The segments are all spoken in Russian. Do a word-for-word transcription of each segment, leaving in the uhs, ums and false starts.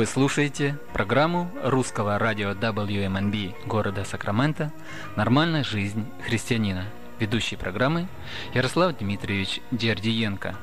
Вы слушаете программу русского радио дабл ю эм эн би города Сакраменто «Нормальная жизнь христианина». Ведущий программы Ярослав Дмитриевич Дердиенко.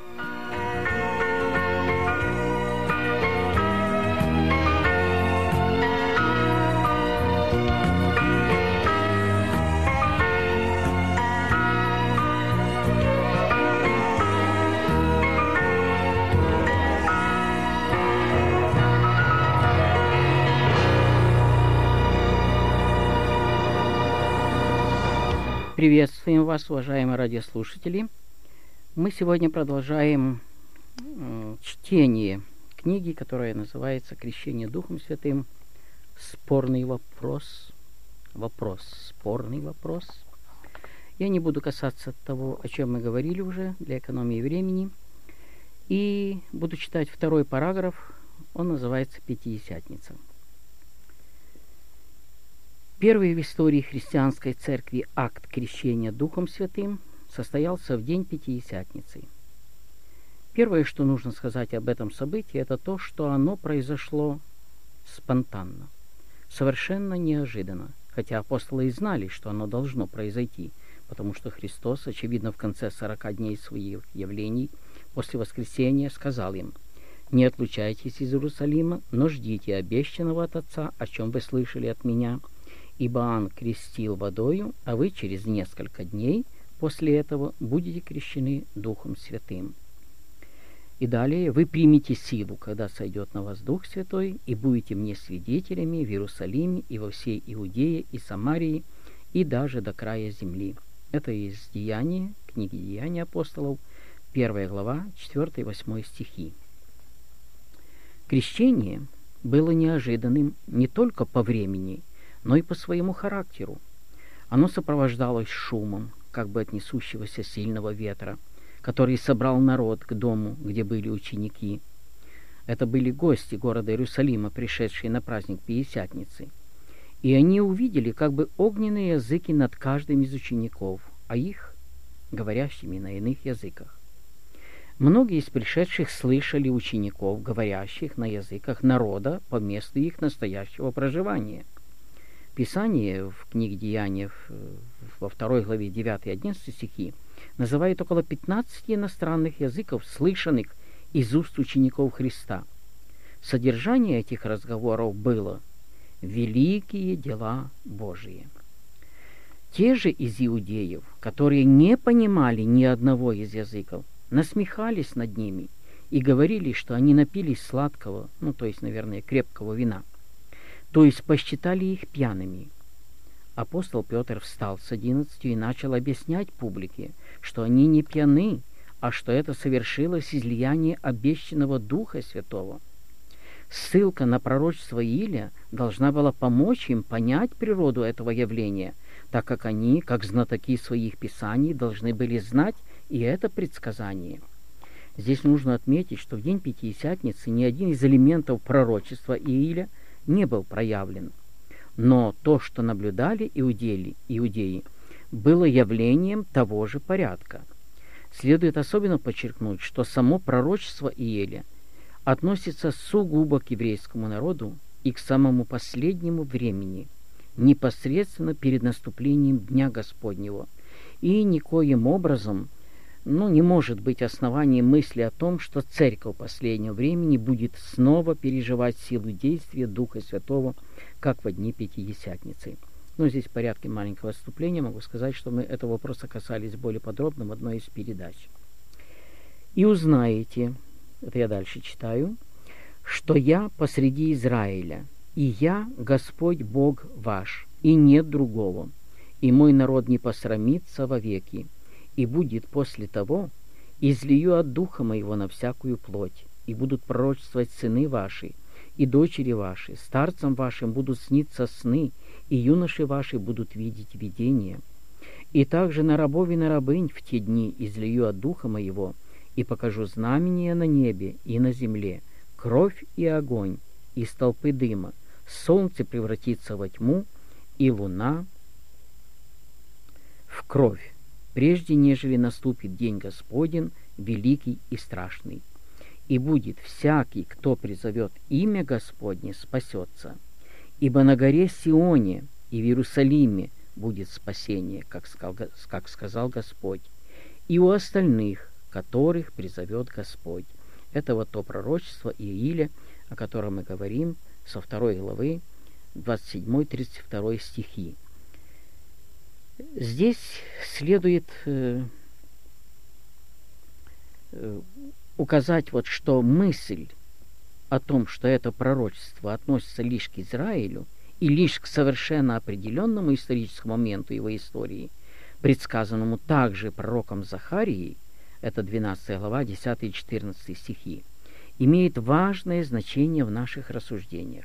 Приветствуем вас, уважаемые радиослушатели. Мы сегодня продолжаем э, чтение книги, которая называется «Крещение Духом Святым. Спорный вопрос». Вопрос. Спорный вопрос. Я не буду касаться того, о чем мы говорили уже, для экономии времени. И буду читать второй параграф. Он называется «Пятидесятница». Первый в истории христианской церкви акт крещения Духом Святым состоялся в день Пятидесятницы. Первое, что нужно сказать об этом событии, это то, что оно произошло спонтанно, совершенно неожиданно, хотя апостолы и знали, что оно должно произойти, потому что Христос, очевидно, в конце сорока дней своих явлений после воскресения сказал им: «Не отлучайтесь из Иерусалима, но ждите обещанного от Отца, о чем вы слышали от Меня. Ибо Иоанн крестил водою, а вы через несколько дней после этого будете крещены Духом Святым. И далее: вы примете силу, когда сойдет на вас Дух Святой, и будете мне свидетелями в Иерусалиме и во всей Иудее и Самарии, и даже до края земли». Это из Деяния, книги Деяний апостолов, первая глава, четыре-восемь стихи. Крещение было неожиданным не только по времени, но и по своему характеру. Оно сопровождалось шумом, как бы от несущегося сильного ветра, который собрал народ к дому, где были ученики. Это были гости города Иерусалима, пришедшие на праздник Пятидесятницы. И они увидели как бы огненные языки над каждым из учеников, а их говорящими на иных языках. Многие из пришедших слышали учеников, говорящих на языках народа по месту их настоящего проживания. Писание в книге Деяний во второй главе девятый-одиннадцатый стихи называет около пятнадцати иностранных языков, слышанных из уст учеников Христа. Содержание этих разговоров было «великие дела Божии». Те же из иудеев, которые не понимали ни одного из языков, насмехались над ними и говорили, что они напились сладкого, ну, то есть, наверное, крепкого вина, то есть посчитали их пьяными. Апостол Петр встал с одиннадцатью и начал объяснять публике, что они не пьяны, а что это совершилось излияние обещанного Духа Святого. Ссылка на пророчество Иилия должна была помочь им понять природу этого явления, так как они, как знатоки своих писаний, должны были знать и это предсказание. Здесь нужно отметить, что в день Пятидесятницы ни один из элементов пророчества Иилия не был проявлен. Но то, что наблюдали иудеи, иудеи, было явлением того же порядка. Следует особенно подчеркнуть, что само пророчество Иилия относится сугубо к еврейскому народу и к самому последнему времени, непосредственно перед наступлением Дня Господнего, и никоим образом Ну, не может быть основанием мысли о том, что церковь последнего времени будет снова переживать силу действия Духа Святого, как во дни Пятидесятницы. Но здесь в порядке маленького отступления могу сказать, что мы этого вопроса касались более подробно в одной из передач. «И узнаете», это я дальше читаю, «что я посреди Израиля, и я Господь Бог ваш, и нет другого, и мой народ не посрамится вовеки. И будет после того, излию от духа моего на всякую плоть, и будут пророчествовать сыны ваши, и дочери ваши, старцам вашим будут сниться сны, и юноши ваши будут видеть видения. И также на рабов и на рабынь в те дни излию от духа моего, и покажу знамения на небе и на земле, кровь и огонь, и столпы дыма, солнце превратится во тьму, и луна в кровь, прежде нежели наступит день Господень, великий и страшный. и будет всякий, кто призовет имя Господне, спасется. Ибо на горе Сионе и в Иерусалиме будет спасение, как сказал, как сказал Господь, и у остальных, которых призовет Господь». Это вот то пророчество Ииля, о котором мы говорим, со второй главы, двадцать седьмой тридцать второй стихи. Здесь следует э, э, указать, вот, что мысль о том, что это пророчество относится лишь к Израилю и лишь к совершенно определенному историческому моменту его истории, предсказанному также пророком Захарией, это двенадцатая глава, десятый и четырнадцатый стихи, имеет важное значение в наших рассуждениях.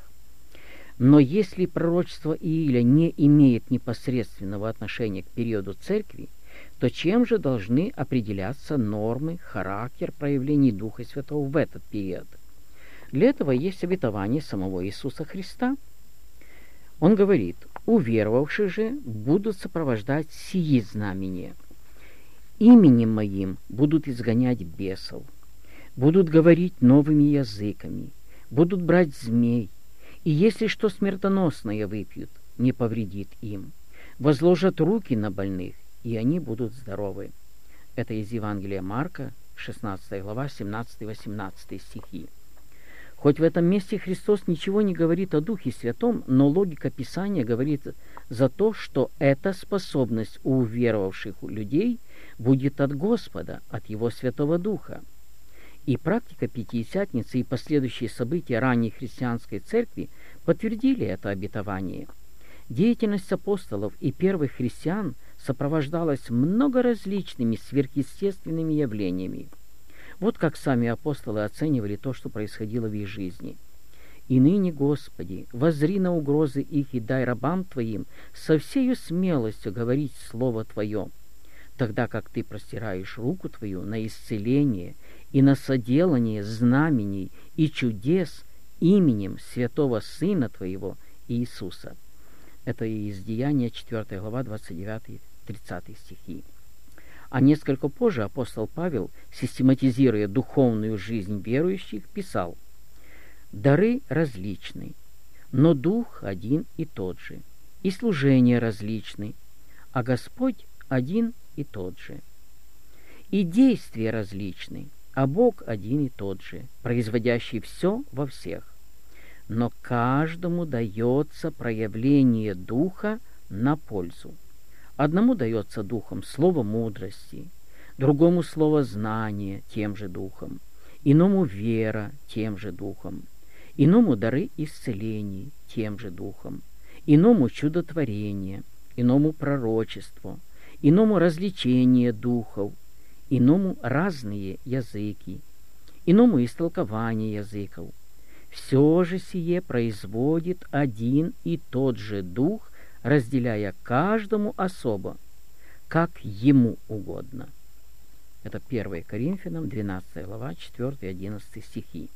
Но если пророчество Ииля не имеет непосредственного отношения к периоду церкви, то чем же должны определяться нормы, характер проявлений Духа Святого в этот период? Для этого есть обетование самого Иисуса Христа. Он говорит: «Уверовавшие же будут сопровождать сии знамения. Именем моим будут изгонять бесов, будут говорить новыми языками, будут брать змей, и если что смертоносное выпьют, не повредит им. Возложат руки на больных, и они будут здоровы». Это из Евангелия Марка, шестнадцатая глава, семнадцатый-восемнадцатый стихи. Хоть в этом месте Христос ничего не говорит о Духе Святом, но логика Писания говорит за то, что эта способность у уверовавших людей будет от Господа, от Его Святого Духа. И практика Пятидесятницы и последующие события ранней христианской церкви подтвердили это обетование. Деятельность апостолов и первых христиан сопровождалась многоразличными сверхъестественными явлениями. Вот как сами апостолы оценивали то, что происходило в их жизни. «И ныне, Господи, воззри на угрозы их и дай рабам Твоим со всею смелостью говорить Слово Твое, тогда как Ты простираешь руку Твою на исцеление и на соделание знамений и чудес именем святого Сына Твоего Иисуса». Это из Деяния четвёртая глава, двадцать девятый тридцатый стихи. А несколько позже апостол Павел, систематизируя духовную жизнь верующих, писал: «Дары различны, но Дух один и тот же, и служения различны, а Господь один и тот же. И действия различны, а Бог один и тот же, производящий все во всех. Но каждому дается проявление Духа на пользу. Одному дается Духом слово мудрости, другому слово знания тем же Духом, иному вера тем же Духом, иному дары исцелений тем же Духом, иному чудотворение, иному пророчество, иному развлечение духов, иному разные языки, иному истолкование языков. Все же сие производит один и тот же Дух, разделяя каждому особо, как ему угодно». Это первое Коринфянам, двенадцатая глава, четвёртый-одиннадцатый стихи.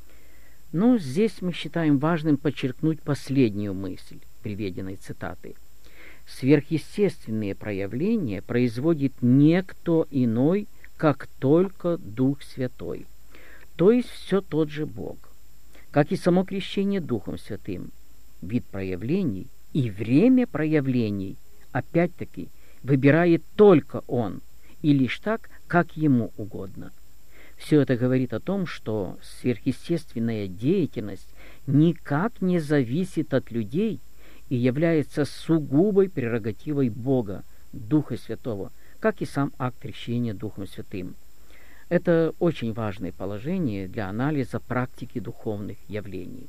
Но здесь мы считаем важным подчеркнуть последнюю мысль приведенной цитаты. Сверхъестественные проявления производит не кто иной, как только Дух Святой, то есть все тот же Бог. Как и само крещение Духом Святым, вид проявлений и время проявлений, опять-таки, выбирает только Он, и лишь так, как Ему угодно. Все это говорит о том, что сверхъестественная деятельность никак не зависит от людей и является сугубой прерогативой Бога, Духа Святого, как и сам акт крещения Духом Святым. Это очень важное положение для анализа практики духовных явлений.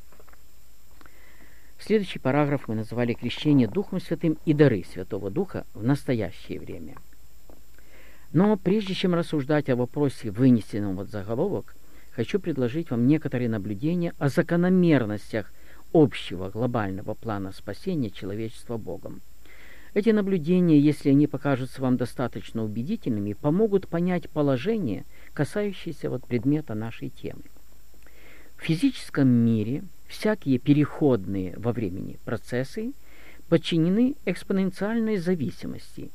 Следующий параграф мы называли «Крещение Духом Святым и дары Святого Духа в настоящее время». Но прежде чем рассуждать о вопросе, вынесенном в заголовок, хочу предложить вам некоторые наблюдения о закономерностях общего глобального плана спасения человечества Богом. Эти наблюдения, если они покажутся вам достаточно убедительными, помогут понять положение, касающееся вот предмета нашей темы. В физическом мире всякие переходные во времени процессы подчинены экспоненциальной зависимости.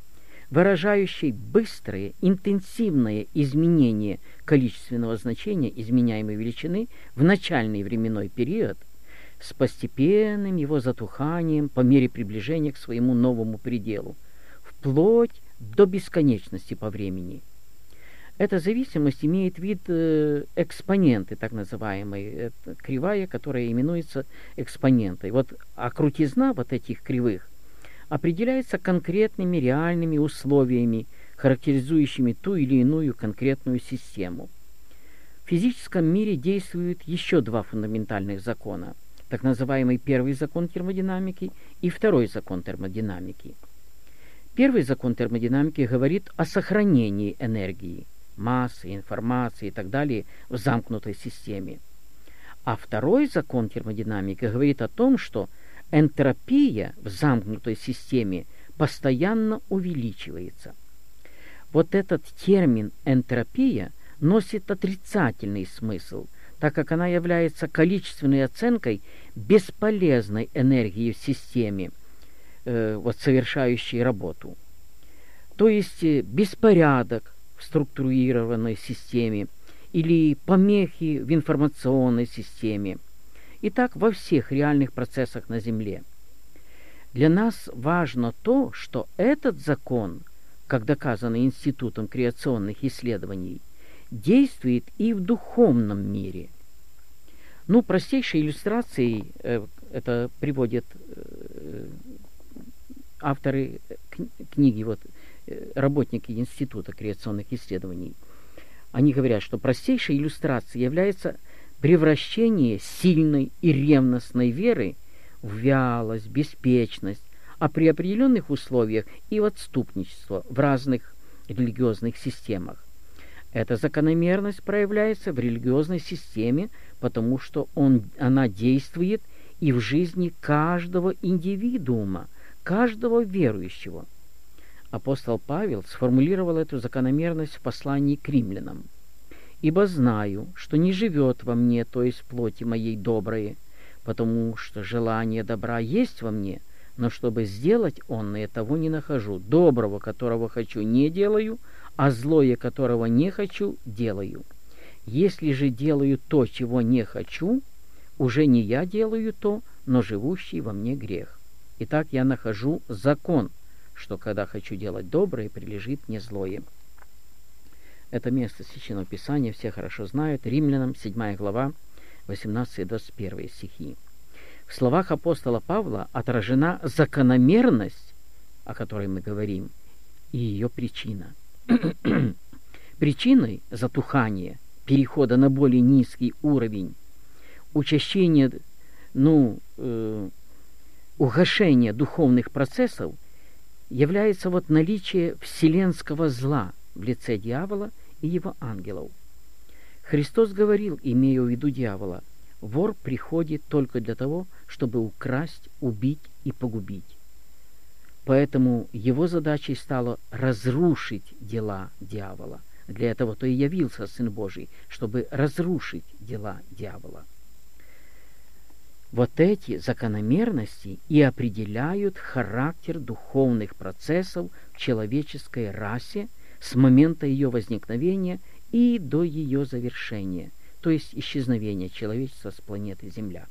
выражающей быстрое, интенсивное изменение количественного значения изменяемой величины в начальный временной период с постепенным его затуханием по мере приближения к своему новому пределу, вплоть до бесконечности по времени. Эта зависимость имеет вид э, экспоненты, так называемой, это кривая, которая именуется экспонентой. Вот, а крутизна вот этих кривых определяется конкретными реальными условиями, характеризующими ту или иную конкретную систему. В физическом мире действуют еще два фундаментальных закона, так называемый первый закон термодинамики и второй закон термодинамики. Первый закон термодинамики говорит о сохранении энергии, массы, информации и так далее в замкнутой системе. А второй закон термодинамики говорит о том, что энтропия в замкнутой системе постоянно увеличивается. Вот этот термин «энтропия» носит отрицательный смысл, так как она является количественной оценкой бесполезной энергии в системе, э, вот, совершающей работу. То есть э, беспорядок в структурированной системе или помехи в информационной системе. И так во всех реальных процессах на Земле. Для нас важно то, что этот закон, как доказано Институтом креационных исследований, действует и в духовном мире. Ну, простейшей иллюстрацией э, это приводят э, авторы кни- книги, вот, э, работники Института креационных исследований. Они говорят, что простейшей иллюстрацией является превращение сильной и ревностной веры в вялость, беспечность, а при определенных условиях и в отступничество в разных религиозных системах. Эта закономерность проявляется в религиозной системе, потому что он, она действует и в жизни каждого индивидуума, каждого верующего. Апостол Павел сформулировал эту закономерность в послании к римлянам. «Ибо знаю, что не живет во мне, то есть в плоти моей доброе, потому что желание добра есть во мне, но чтобы сделать онное, того не нахожу. Доброго, которого хочу, не делаю, а злое, которого не хочу, делаю. Если же делаю то, чего не хочу, уже не я делаю то, но живущий во мне грех. Итак, я нахожу закон, что когда хочу делать доброе, прилежит мне злое». Это место Священного Писания все хорошо знают. Римлянам, седьмая глава, восемнадцатый двадцать первый стихи. В словах апостола Павла отражена закономерность, о которой мы говорим, и ее причина. Причиной затухания, перехода на более низкий уровень, учащения, ну, э, угошения духовных процессов является вот наличие вселенского зла в лице дьявола и его ангелов. Христос говорил, имея в виду дьявола: «Вор приходит только для того, чтобы украсть, убить и погубить». Поэтому его задачей стало разрушить дела дьявола. Для этого-то и явился Сын Божий, чтобы разрушить дела дьявола. Вот эти закономерности и определяют характер духовных процессов в человеческой расе с момента ее возникновения и до ее завершения, то есть исчезновения человечества с планеты Земля.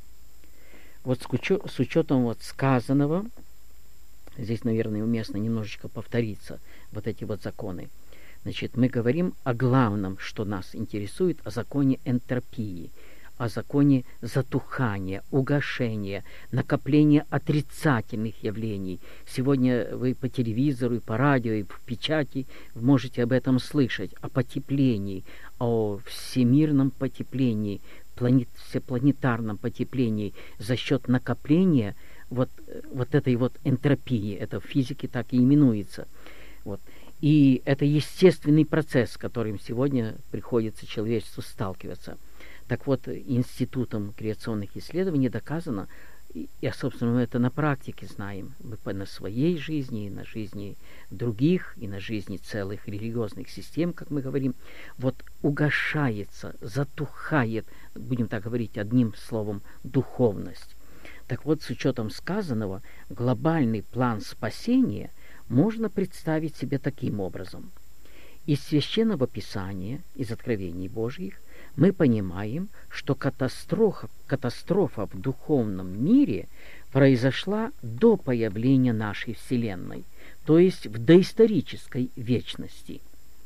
Вот с учетом вот сказанного, здесь, наверное, уместно немножечко повториться вот эти вот законы. Значит, мы говорим о главном, что нас интересует, о законе энтропии, о законе затухания, угошения, накопления отрицательных явлений. Сегодня вы по телевизору, и по радио, и в печати можете об этом слышать, о потеплении, о всемирном потеплении, планет, всепланетарном потеплении за счет накопления вот, вот этой вот энтропии. Это в физике так и именуется. Вот. И это естественный процесс, с которым сегодня приходится человечеству сталкиваться. Так вот, Институтом креационных исследований доказано, и, собственно, мы это на практике знаем, мы на своей жизни, и на жизни других, и на жизни целых религиозных систем, как мы говорим, вот угошается, затухает, будем так говорить одним словом, духовность. Так вот, с учетом сказанного, глобальный план спасения можно представить себе таким образом. Из Священного Писания, из Откровений Божьих, мы понимаем, что катастрофа, катастрофа в духовном мире произошла до появления нашей Вселенной, то есть в доисторической вечности.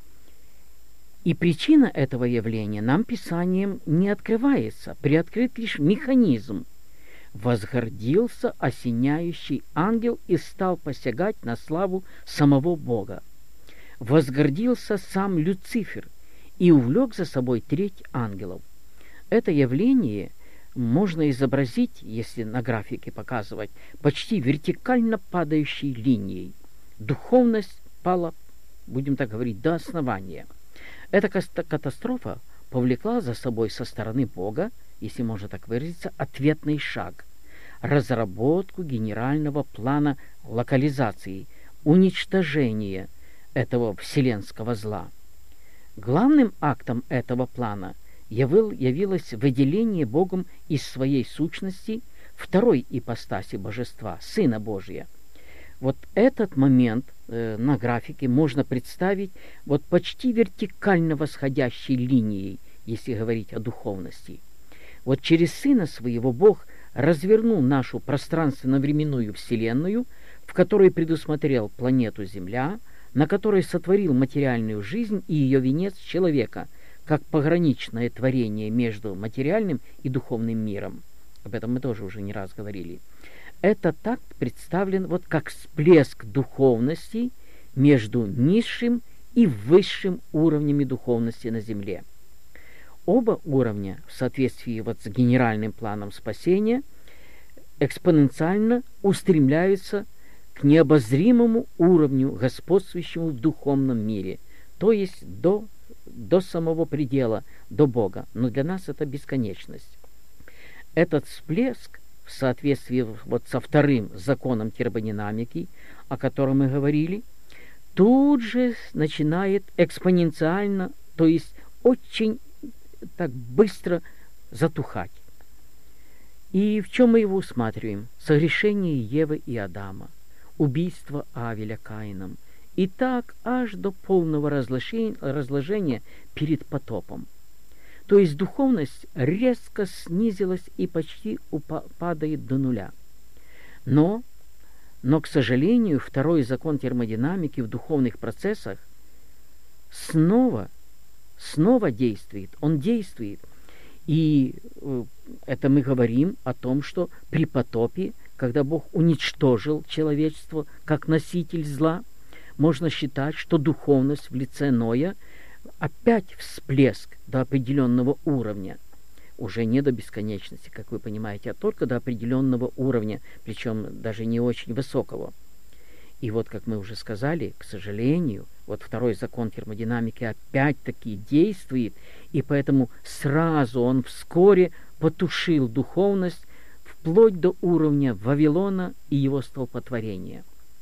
И причина этого явления нам Писанием не открывается, приоткрыт лишь механизм. Возгордился осеняющий ангел и стал посягать на славу самого Бога. Возгордился сам Люцифер и увлек за собой треть ангелов. Это явление можно изобразить, если на графике показывать, почти вертикально падающей линией. Духовность пала, будем так говорить, до основания. Эта катастрофа повлекла за собой со стороны Бога, если можно так выразиться, ответный шаг – разработку генерального плана локализации, уничтожения этого вселенского зла. Главным актом этого плана явил, явилось выделение Богом из своей сущности второй ипостаси Божества, Сына Божия. Вот этот момент э, на графике можно представить вот почти вертикально восходящей линией, если говорить о духовности. Вот через Сына Своего Бог развернул нашу пространственно-временную Вселенную, в которой предусмотрел планету Земля, на которой сотворил материальную жизнь и ее венец человека, как пограничное творение между материальным и духовным миром. Об этом мы тоже уже не раз говорили. Этот акт представлен вот как всплеск духовности между низшим и высшим уровнями духовности на Земле. Оба уровня, в соответствии вот с генеральным планом спасения, экспоненциально устремляются к необозримому уровню, господствующему в духовном мире, то есть до, до самого предела, до Бога. Но для нас это бесконечность. Этот всплеск в соответствии вот со вторым законом термодинамики, о котором мы говорили, тут же начинает экспоненциально, то есть очень так быстро затухать. И в чем мы его усматриваем? Согрешение Евы и Адама, убийство Авеля Каином, и так аж до полного разложения, разложения перед потопом. То есть духовность резко снизилась и почти упа- падает до нуля. Но, но, к сожалению, второй закон термодинамики в духовных процессах снова, снова действует. Он действует. И э, это мы говорим о том, что при потопе, когда Бог уничтожил человечество как носитель зла, можно считать, что духовность в лице Ноя опять всплеск до определенного уровня, уже не до бесконечности, как вы понимаете, а только до определенного уровня, причем даже не очень высокого. И вот, как мы уже сказали, к сожалению, вот второй закон термодинамики опять-таки действует, и поэтому сразу он вскоре потушил духовность вплоть до уровня Вавилона и его столпотворения.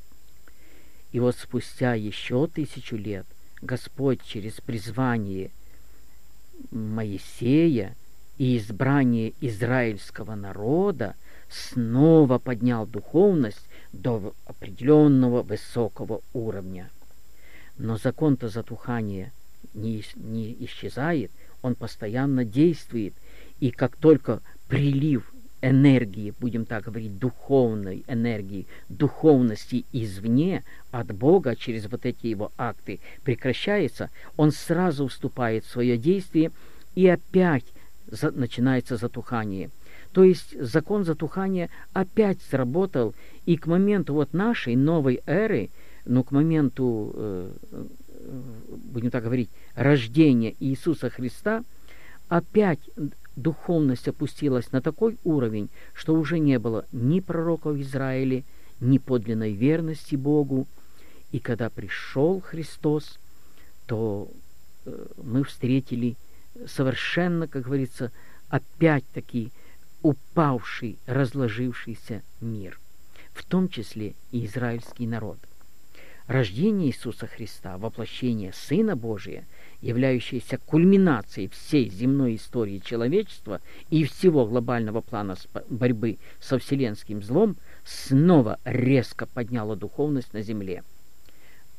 И вот спустя еще тысячу лет Господь через призвание Моисея и избрание израильского народа снова поднял духовность до определенного высокого уровня. Но закон-то затухания не, не исчезает, он постоянно действует, и как только прилив энергии, будем так говорить, духовной энергии, духовности извне, от Бога, через вот эти его акты прекращается, он сразу вступает в свое действие, и опять за, начинается затухание. То есть закон затухания опять сработал, и к моменту вот нашей новой эры, ну, к моменту, э, будем так говорить, рождения Иисуса Христа, опять духовность опустилась на такой уровень, что уже не было ни пророков в Израиле, ни подлинной верности Богу. И когда пришел Христос, то э, мы встретили совершенно, как говорится, опять-таки упавший, разложившийся мир, в том числе и израильский народ. Рождение Иисуса Христа, воплощение Сына Божия, являющееся кульминацией всей земной истории человечества и всего глобального плана борьбы со вселенским злом, снова резко подняло духовность на земле.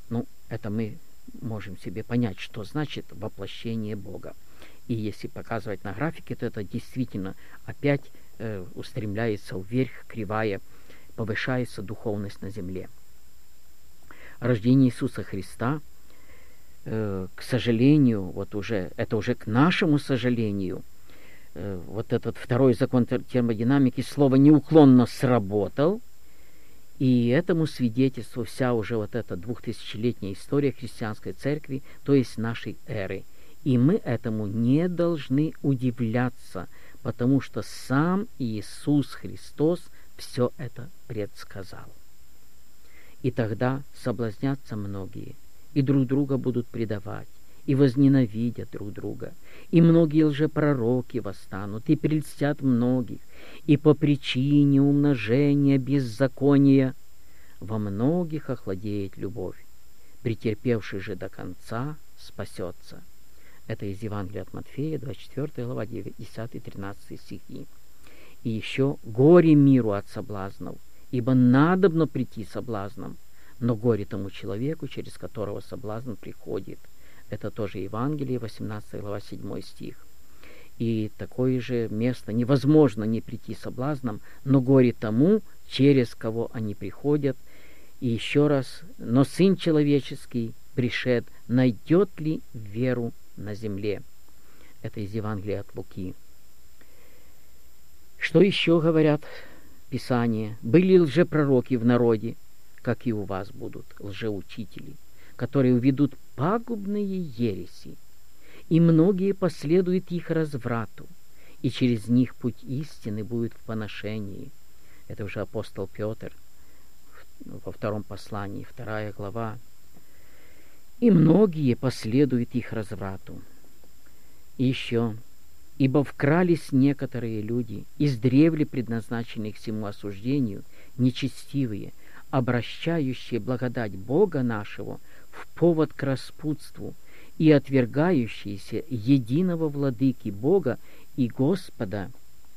Ну, это мы можем себе понять, что значит воплощение Бога. И если показывать на графике, то это действительно опять э, устремляется вверх, кривая, повышается духовность на земле. Рождение Иисуса Христа, э, к сожалению, вот уже, это уже к нашему сожалению, э, вот этот второй закон термодинамики, слово неуклонно сработал, и этому свидетельству вся уже вот эта двухтысячелетняя история христианской церкви, то есть нашей эры. И мы этому не должны удивляться, потому что сам Иисус Христос все это предсказал. И тогда соблазнятся многие, и друг друга будут предавать, и возненавидят друг друга, и многие лжепророки восстанут, и прельстят многих, и по причине умножения беззакония во многих охладеет любовь. Претерпевший же до конца спасется. Это из Евангелия от Матфея, двадцать четвёртая глава, десятый-тринадцатый стихи. И еще горе миру от соблазнов, ибо надобно прийти соблазном, но горе тому человеку, через которого соблазн приходит. Это тоже Евангелие, восемнадцатая глава, седьмой стих. И такое же место: невозможно не прийти соблазном, но горе тому, через кого они приходят. И еще раз: но Сын Человеческий пришед, найдет ли веру на земле? Это из Евангелия от Луки. Что еще говорят Писания? Были лжепророки в народе, как и у вас будут лжеучители, которые уведут пагубные ереси, и многие последуют их разврату, и через них путь истины будет в поношении. Это уже апостол Петр во втором послании, вторая глава. И многие последуют их разврату. И еще: ибо вкрались некоторые люди, издревле предназначенные к всему осуждению, нечестивые, обращающие благодать Бога нашего в повод к распутству и отвергающиеся единого владыки Бога и Господа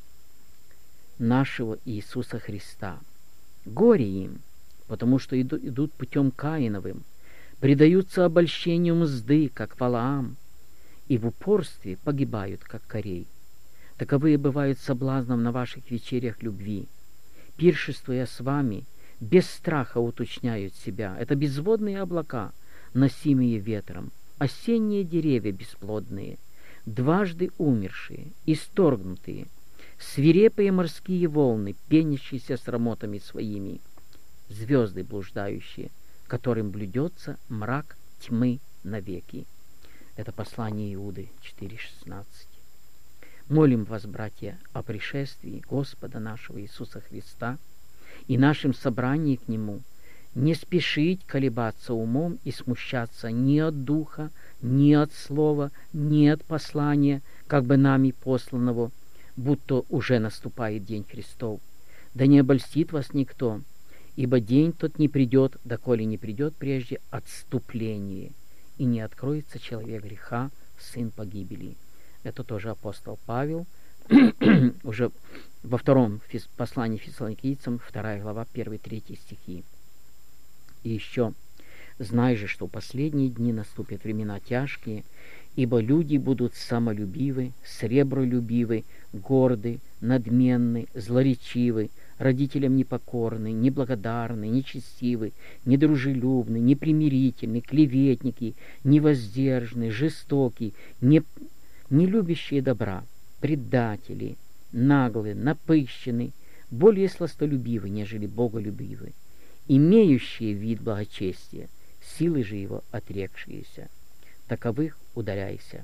нашего Иисуса Христа. Горе им, потому что идут, идут путем Каиновым, предаются обольщению мзды, как Валаам, и в упорстве погибают, как Корей. Таковые бывают соблазном на ваших вечерях любви. Пиршествуя с вами, без страха уточняют себя. Это безводные облака, носимые ветром, осенние деревья бесплодные, дважды умершие, исторгнутые, свирепые морские волны, пенящиеся срамотами своими, звезды блуждающие, которым блюдется мрак тьмы навеки. Это послание Иуды четыре шестнадцать. Молим вас, братья, о пришествии Господа нашего Иисуса Христа и нашем собрании к Нему, не спешить колебаться умом и смущаться ни от духа, ни от слова, ни от послания, как бы нами посланного, будто уже наступает день Христов. Да не обольстит вас никто, ибо день тот не придет, доколе не придет прежде отступление, и не откроется человек греха, сын погибели. Это тоже апостол Павел, уже во втором послании Фессалоникийцам, вторая глава, первый-третий стихи. И еще: знай же, что в последние дни наступят времена тяжкие, ибо люди будут самолюбивы, сребролюбивы, горды, надменны, злоречивы, родителям непокорны, неблагодарны, нечестивы, недружелюбны, непримирительны, клеветники, невоздержны, жестоки, не, не любящие добра, предатели, наглые, напыщенны, более сластолюбивы, нежели боголюбивы, имеющие вид благочестия, силы же его отрекшиеся. Таковых удаляйся.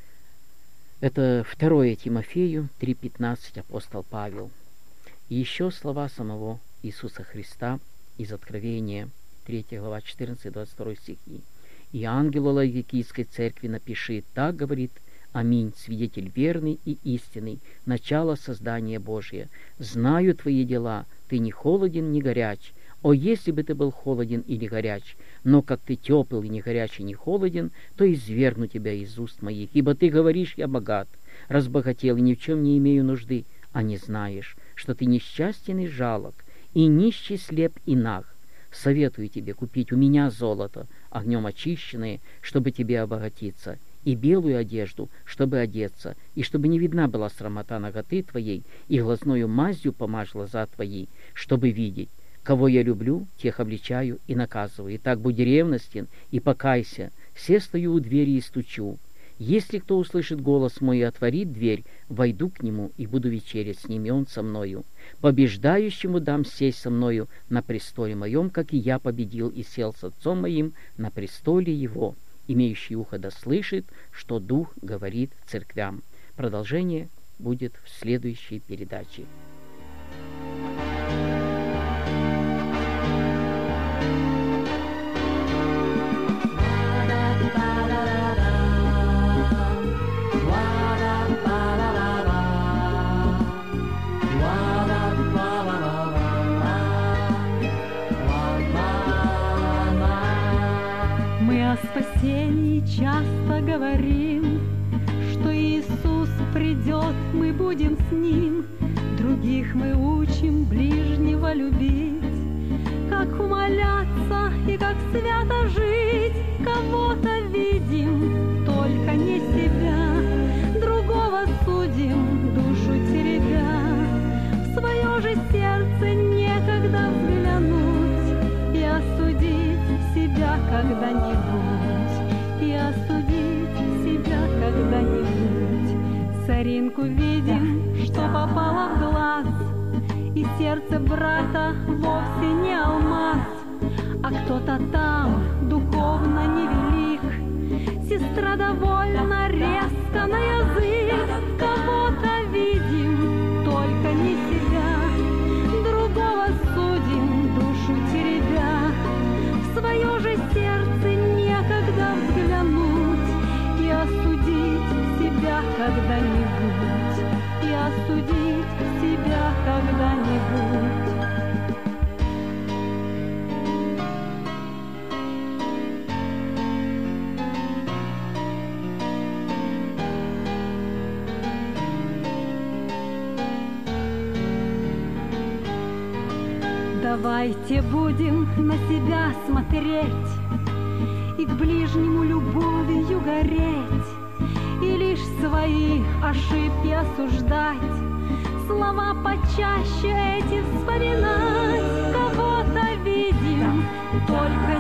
Это второе Тимофею три пятнадцать, апостол Павел. И еще слова самого Иисуса Христа из Откровения, третья глава, четырнадцатый-двадцать второй стихи. «И ангелу Лаодикийской церкви напиши: так говорит Аминь, свидетель верный и истинный, начало создания Божия. Знаю твои дела, ты не холоден, не горяч. О, если бы ты был холоден или горяч, но как ты тепл и не горяч и не холоден, то извергну тебя из уст моих. Ибо ты говоришь: я богат, разбогател и ни в чем не имею нужды, а не знаешь, что ты несчастен и жалок, и нищий, слеп и наг. Советую тебе купить у меня золото, огнем очищенное, чтобы тебе обогатиться, и белую одежду, чтобы одеться, и чтобы не видна была срамота наготы твоей, и глазною мазью помажь глаза твои, чтобы видеть. Кого я люблю, тех обличаю и наказываю. Итак, будь ревностен и покайся. Се стою у двери и стучу. Если кто услышит голос мой и отворит дверь, войду к нему и буду вечерять с ним, и он со мною. Побеждающему дам сесть со мною на престоле моем, как и я победил и сел с отцом моим на престоле его. Имеющий ухо да слышит, что Дух говорит церквям. Продолжение будет в следующей передаче. Мы о спасении часто говорим, что Иисус придет, мы будем с Ним. Других мы учим ближнего любить, как умоляться и как свято жить. Кого-то видим, только не себя, другого судим, душу теребя. В свое же сердце некогда взглянуть и осудить себя когда-нибудь, и осудить себя когда-нибудь. Соринку видим, что попало в глаз, и сердце брата вовсе не алмаз, а кто-то там духовно невелик. Сестра довольно резко на язык. Кого-то видим, только не себя, другого судим, душу теребя. В свое же сердце некогда взглянуть и осудить себя когда-нибудь, и осудить себя когда-нибудь. Давайте будем на себя смотреть и к ближнему любовью гореть, и лишь свои ошибки осуждать, слова почаще эти вспоминать. Кого-то видим, только